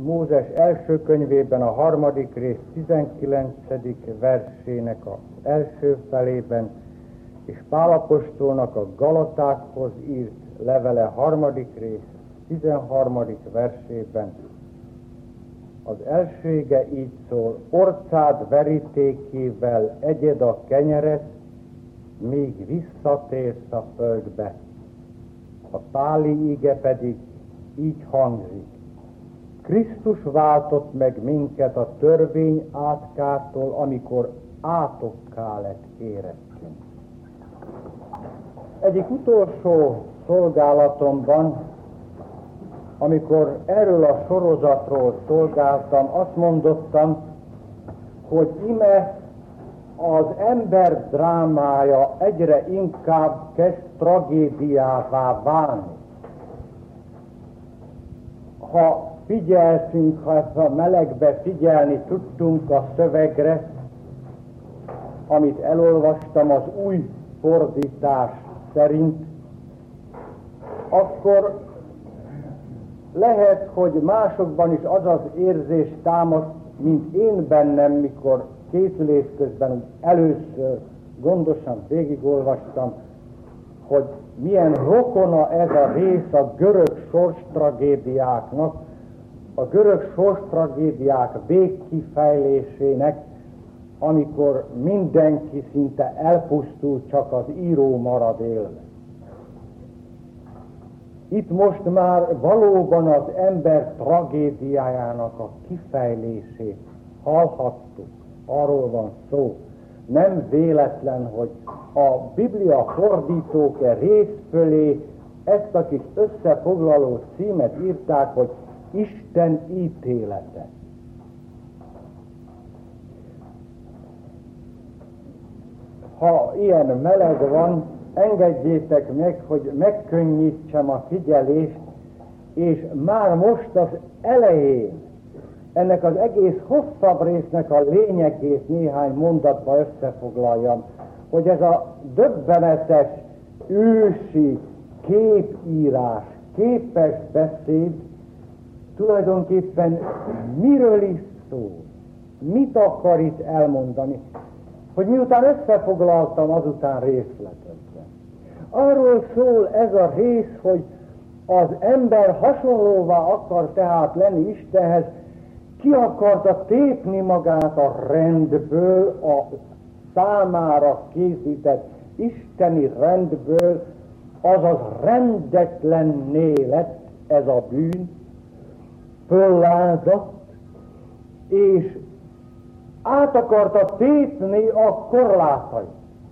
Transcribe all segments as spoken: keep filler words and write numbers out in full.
Mózes első könyvében, a harmadik rész tizenkilencedik versének az első felében, és Pál apostolnak a Galatákhoz írt levele harmadik rész tizenharmadik versében az első ige így szól: orcád verítékével egyed a kenyeret, míg visszatérsz a földbe. A páli ige pedig így hangzik: Krisztus váltott meg minket a törvény átkától, amikor átokká lett érettünk. Egyik utolsó szolgálatomban, amikor erről a sorozatról szolgáltam, azt mondottam, hogy ime az ember drámája egyre inkább kezd tragédiává válni. Ha figyeltünk, ha ezt a melegbe figyelni tudtunk a szövegre, amit elolvastam az új fordítás szerint, akkor lehet, hogy másokban is az az érzés támaszt, mint én bennem, mikor készülés közben először gondosan végigolvastam, hogy milyen rokona ez a rész a görög sorstragédiáknak, a görög sorstragédiák végkifejlésének, amikor mindenki szinte elpusztul, csak az író marad élve. Itt most már valóban az ember tragédiájának a kifejlését hallhattuk, arról van szó. Nem véletlen, hogy a Biblia fordítók e rész fölé ezt a kis összefoglaló címet írták, hogy Isten ítélete. Ha ilyen meleg van, engedjétek meg, hogy megkönnyítsem a figyelést, és már most az elején ennek az egész hosszabb résznek a lényegét néhány mondatba összefoglaljam, hogy ez a döbbenetes, ősi képírás, képes beszéd tulajdonképpen miről is szól, mit akar itt elmondani, hogy miután összefoglaltam, azután részletekben. Arról szól ez a rész, hogy az ember hasonlóvá akar tehát lenni Istenhez, ki akarta tépni magát a rendből, a számára készített isteni rendből, azaz rendetlenné lett ez a bűn, föllázadt, és át akarta tépni a korlátait.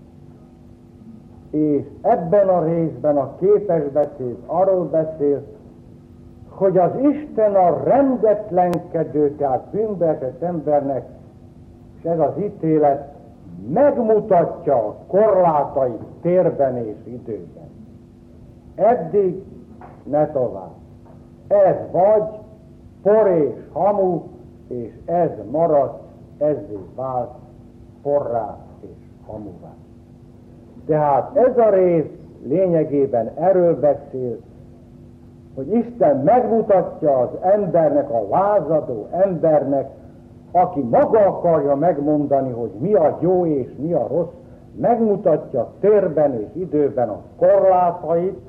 És ebben a részben a képes beszéd arról beszél, hogy az Isten a rendetlenkedő, tehát bűnbeesett embernek, és ez az ítélet megmutatja a korlátait térben és időben. Eddig ne tovább. Ez vagy por és hamu, és ez marad, ezzé vált porrá és hamuvá. Tehát ez a rész lényegében erről beszél, hogy Isten megmutatja az embernek, a lázadó embernek, aki maga akarja megmondani, hogy mi a jó és mi a rossz, megmutatja térben és időben a korlátait,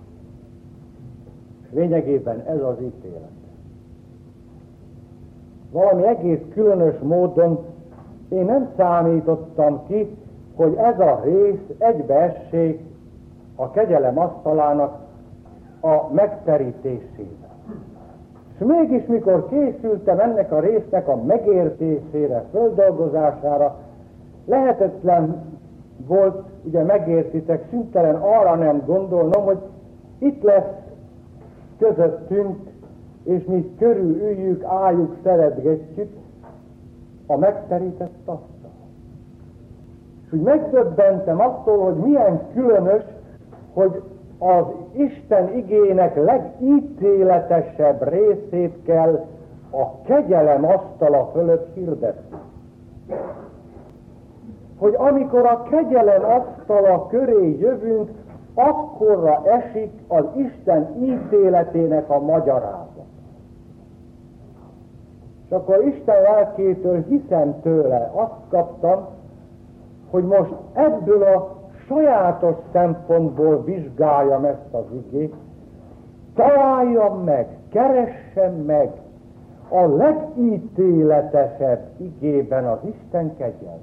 és lényegében ez az ítélet. Valami egész különös módon én nem számítottam ki, hogy ez a rész egybeessék a kegyelem asztalának a megterítésével. És mégis, mikor készültem ennek a résznek a megértésére, földolgozására, lehetetlen volt, ugye megértitek, szüntelen arra nem gondolnom, hogy itt lesz közöttünk, és mi körülüljük, álljuk, szeretgetjük a megterített asztal. És úgy megdöbbentem attól, hogy milyen különös, hogy az Isten igének legítéletesebb részét kell a kegyelem asztala fölött hirdetni. Hogy amikor a kegyelem asztala köré jövünk, akkorra esik az Isten ítéletének a magyarázat. És akkor Isten lelkétől, hiszem tőle, azt kaptam, hogy most ebből a sajátos szempontból vizsgáljam ezt az igét, találjam meg, keressem meg a legítéletesebb igében az Isten kegyelmét.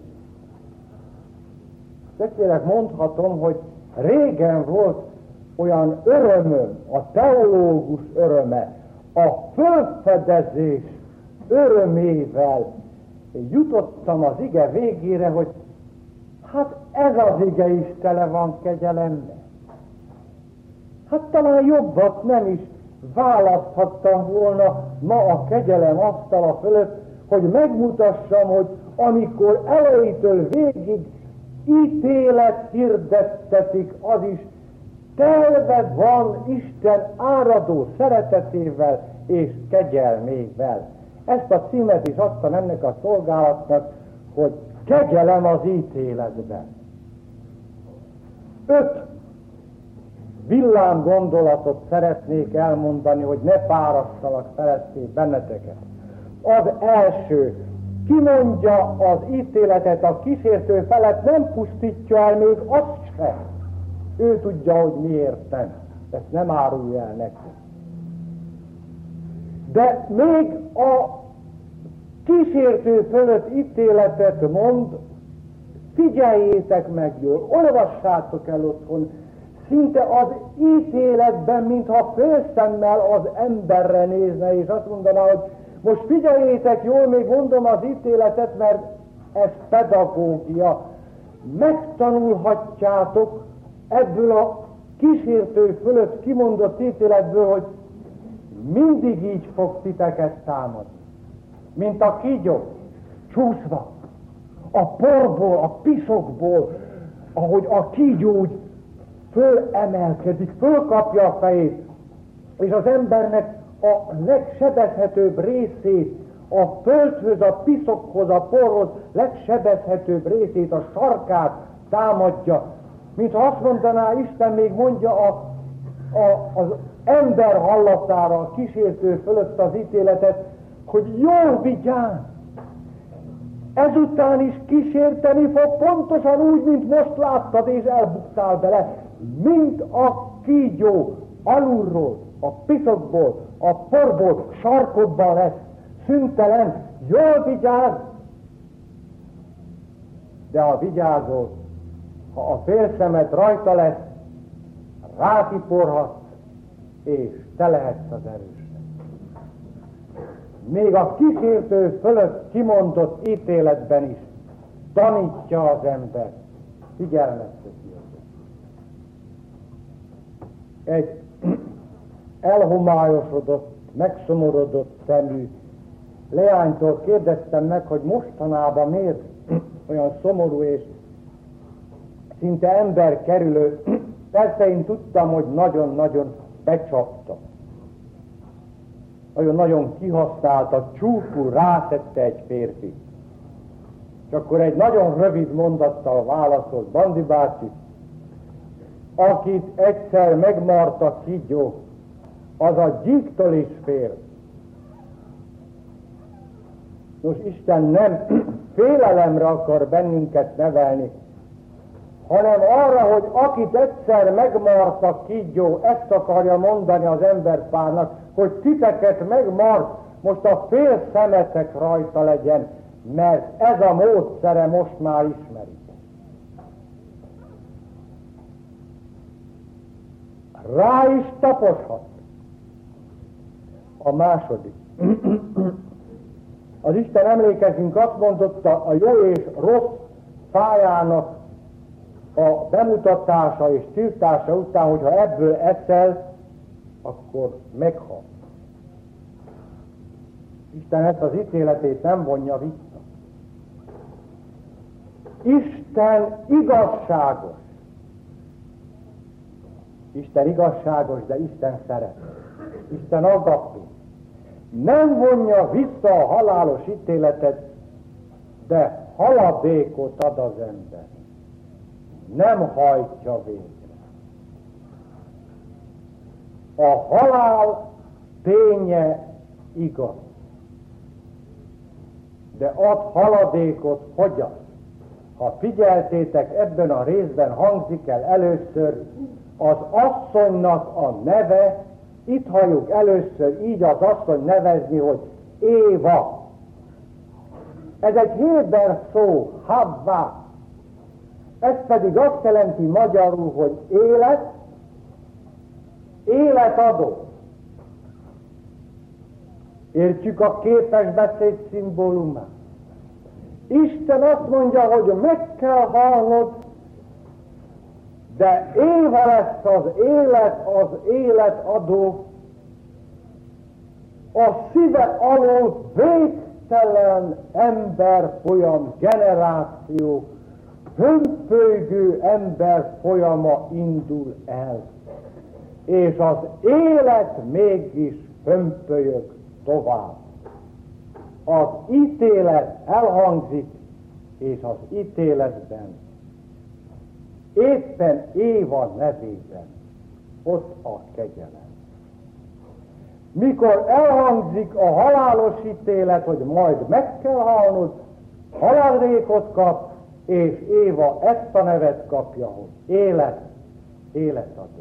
Tökéletesen mondhatom, hogy régen volt olyan örömöm, a teológus öröme, a fölfedezés örömével jutottam az ige végére, hogy hát ez az ige is tele van kegyelemmel. Hát talán jobbat nem is választhattam volna ma a kegyelem asztala fölött, hogy megmutassam, hogy amikor elejétől végig ítélet hirdettetik, az is telve van Isten áradó szeretetével és kegyelmével. Ezt a címet is adtam ennek a szolgálatnak, hogy kegyelem az ítéletben. Öt villám gondolatot szeretnék elmondani, hogy ne fárasztalak feletté benneteket. Az első, kimondja az ítéletet a kísértő felett, nem pusztítja el még azt sem. Ő tudja, hogy miért nem. Ezt nem árulja el neki. De még a kísértő fölött ítéletet mond, figyeljétek meg jól, olvassátok el otthon, szinte az ítéletben, mintha félszemmel az emberre nézne, és azt mondaná, hogy most figyeljétek jól, még mondom az ítéletet, mert ez pedagógia. Megtanulhatjátok ebből a kísértő fölött kimondott ítéletből, hogy mindig így fog titeket támadni. Mint a kígyó, csúszva, a porból, a piszokból, ahogy a kígyó úgy fölemelkedik, fölkapja a fejét, és az embernek a legsebezhetőbb részét, a földhöz, a piszokhoz, a porhoz legsebezhetőbb részét, a sarkát támadja. Mintha azt mondaná, Isten még mondja a, a, az ember hallatára, a kísértő fölött az ítéletet, hogy jól vigyázz! Ezután is kísérteni fog, pontosan úgy, mint most láttad, és elbuktál bele, mint a kígyó alulról, a piszokból, a porból, sarkodban lesz, szüntelen, jól vigyázz! De ha vigyázol, ha a félszemed rajta lesz, rátiporhatsz, és te lehetsz az erősnek. Még a kísértő fölött kimondott ítéletben is tanítja az ember, figyelmezteti az. Egy elhomályosodott, megszomorodott szemű leánytól kérdeztem meg, hogy mostanában miért olyan szomorú és szinte emberkerülő. Persze én tudtam, hogy nagyon-nagyon becsapta. Nagyon-nagyon kihasználta, csúful rátette egy férfi. És akkor egy nagyon rövid mondattal válaszolt: Bandi bácsi, akit egyszer megmart a kígyó, az a gyíktól is fél. Nos, Isten nem félelemre akar bennünket nevelni, hanem arra, hogy akit egyszer megmart a kígyó, ezt akarja mondani az emberpárnak, hogy titeket megmart, most a fél szemetek rajta legyen, mert ez a módszere most már ismeritek. Rá is taposhat. A második. Az Isten, emlékezünk, azt mondotta, a jó és rossz fájának a bemutatása és tiltása után, hogyha ebből eszel, akkor meghal. Isten ezt az ítéletét nem vonja vissza. Isten igazságos. Isten igazságos, de Isten szeret. Isten agapé. Nem vonja vissza a halálos ítéletet, de haladékot ad az ember. Nem hajtja végre. A halál ténye igaz. de ad haladékot fogyaszt. Ha figyeltétek, ebben a részben hangzik el először az asszonynak a neve, itt halljuk először így az asszony nevezni, hogy Éva. Ez egy héber szó, Havva. Ez pedig azt jelenti magyarul, hogy élet, életadó. Értjük a képes beszéd szimbólumát. Isten azt mondja, hogy meg kell halnod, de Éva lesz az élet, az életadó, a szíve alól végtelen ember folyam, generáció, hömpölygő ember folyama indul el, és az élet mégis hömpölyög tovább. Az ítélet elhangzik, és az ítéletben éppen Éva nevében ott a kegyelem. Mikor elhangzik a halálos ítélet, hogy majd meg kell halnod, haladékot kap, és Éva ezt a nevet kapja, hogy élet, életadó.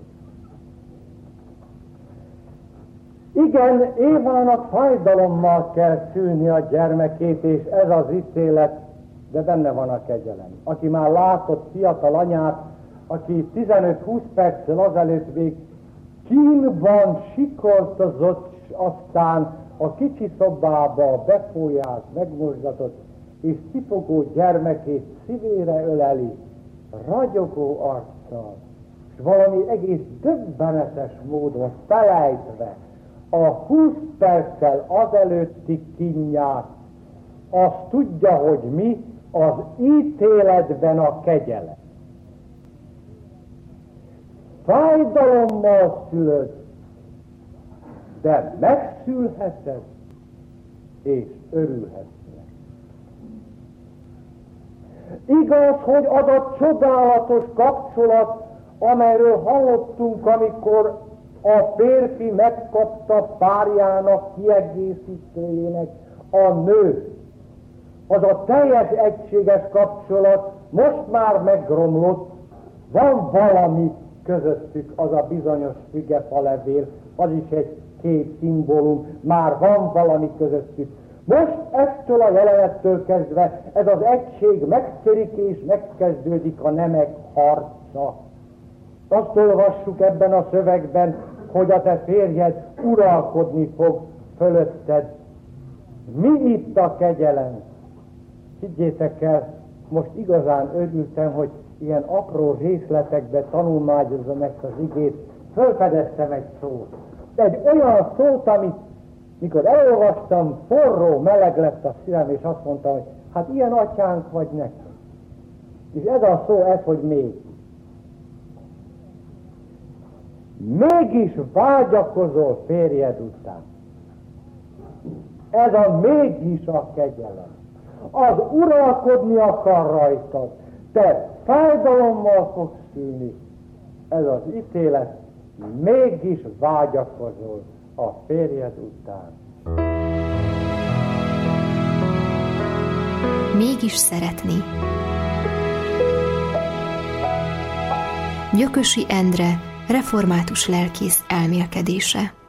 Igen, Évának fájdalommal kell szülni a gyermekét, és ez az ítélet, de benne van a kegyelem. Aki már látott fiatal anyát, aki tizenöt-húsz perccel azelőtt még kínban sikoltozott, aztán a kicsi szobába befújás, megmosdatott, és cipogó gyermekét szívére öleli, ragyogó arccal, és valami egész döbbenetes módon felejtve a húsz perccel azelőtti kínját, azt tudja, hogy mi az ítéletben a kegyelem. Fájdalommal szülöd, de megszülheted, és örülhetsz. Igaz, hogy az a csodálatos kapcsolat, amelyről hallottunk, amikor a férfi megkapta párjának kiegészítőjének a nő. Az a teljes egységes kapcsolat most már megromlott, van valami közöttük, az a bizonyos fügefalevél, az is egy kép szimbólum, már van valami közöttük. Most ettől a jelenettől kezdve ez az egység megtörik és megkezdődik a nemek harca. Azt olvassuk ebben a szövegben, hogy a te férjed uralkodni fog fölötted. Mi itt a kegyelem? Higgyétek el, most igazán örültem, hogy ilyen apró részletekbe tanulmányozom ezt az igét, fölfedeztem egy szót. Egy olyan szót, amit mikor elolvastam, forró, meleg lett a szívem, és azt mondtam, hogy hát ilyen atyánk vagy nekünk. És ez a szó, ez, hogy még. Mégis vágyakozol férjed után. Ez a mégis a kegyelem. Az uralkodni akar rajtad. Te fájdalommal fogsz szülni. Ez az ítélet. Mégis vágyakozol a férjed után. Mégis szeretni. Gyökösi Endre, református lelkész elmélkedése.